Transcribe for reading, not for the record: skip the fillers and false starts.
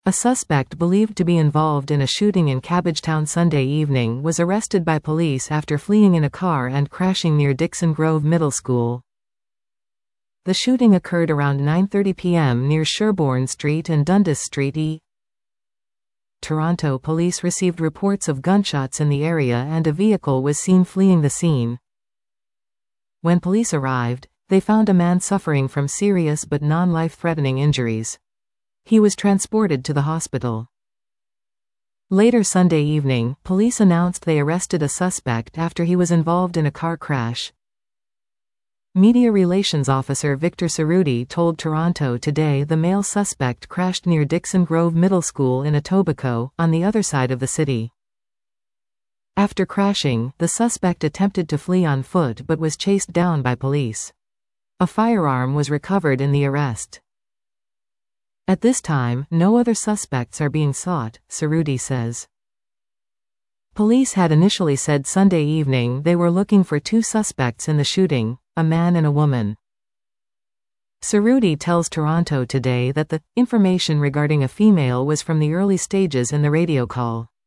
A suspect believed to be involved in a shooting in Cabbagetown Sunday evening was arrested by police after fleeing in a car and crashing near Dixon Grove Middle School. The shooting occurred around 9:30 p.m. near Sherbourne Street and Dundas Street E. Toronto police received reports of gunshots in the area and a vehicle was seen fleeing the scene. When police arrived, they found a man suffering from serious but non-life-threatening injuries. He was transported to the hospital. Later Sunday evening, police announced they arrested a suspect after he was involved in a car crash. Media relations officer Victor Cerruti told Toronto Today the male suspect crashed near Dixon Grove Middle School in Etobicoke, on the other side of the city. After crashing, the suspect attempted to flee on foot but was chased down by police. A firearm was recovered in the arrest. At this time, no other suspects are being sought, Cerruti says. Police had initially said Sunday evening they were looking for two suspects in the shooting, a man and a woman. Cerruti tells Toronto Today that the information regarding a female was from the early stages in the radio call.